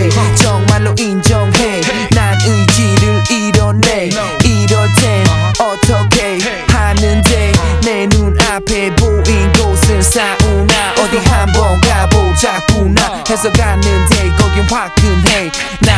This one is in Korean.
돼 정말로 인정해 난 의지를 잃었네 이럴 땐 어떻게 하는데 내 눈앞에 보인 곳은 사우나 어디 한번 가보자꾸나 해서 갔는데 거긴 화끈해